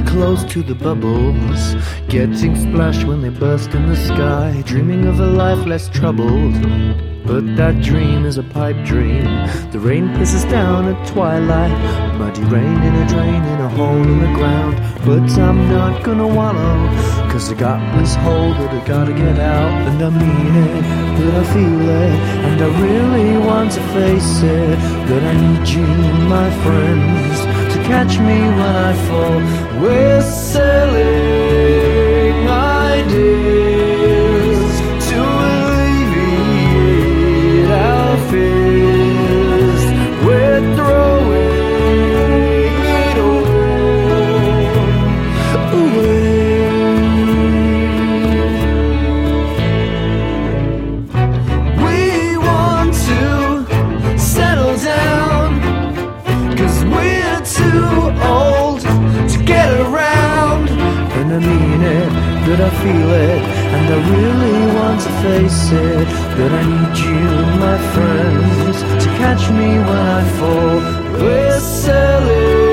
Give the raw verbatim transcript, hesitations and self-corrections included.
close to the bubbles, getting splashed when they burst in the sky, dreaming of a life less troubled. But that dream is a pipe dream. The rain pisses down at twilight, muddy rain in a drain in a hole in the ground. But I'm not gonna wallow, cause I got this hole that I gotta get out. And I mean it, that I feel it, and I really want to face it, that I need you, my friends, to catch me when I fall. We're selling ideas to alleviate our fears. We're throwing it all away. We want to settle down, cause we're too old to get around. And I mean it, that I feel it, and I really want to face it, that I need you, my friends, to catch me when I fall. We're selling